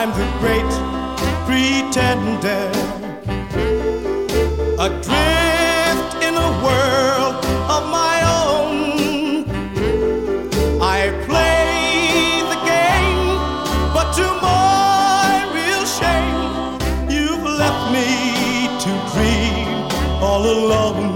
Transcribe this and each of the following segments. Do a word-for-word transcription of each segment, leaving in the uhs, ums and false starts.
I'm the great pretender, adrift in a world of my own. I play the game, but to my real shame, you've left me to dream all alone.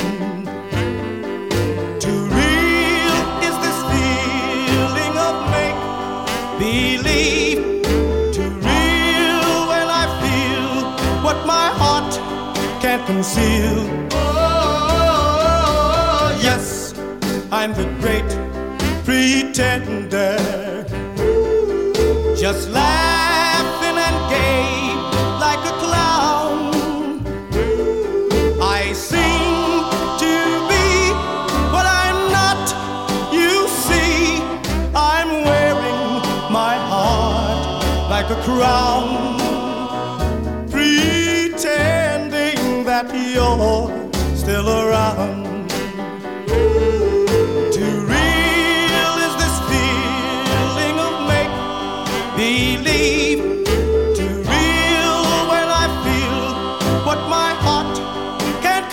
Too real is this feeling of make-believe, too real when I feel what my heart can't conceal. Oh, yes, I'm the great pretender, just laughing and gay like a clown. I seem to be what I'm not, you see. I'm wearing my heart like a crown, pretending that you're still around. Too real is this feeling of make-believe, too real when I feel what my heart can't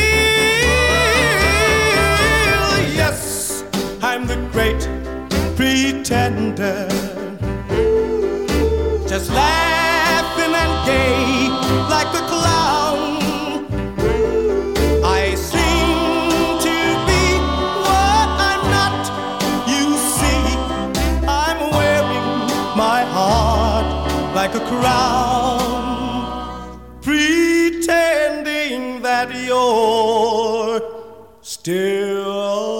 conceal. Yes, I'm the great pretender, just laughing and gay like a clown. I seem to be what I'm not, you see. I'm wearing my heart like a crown, pretending that you're still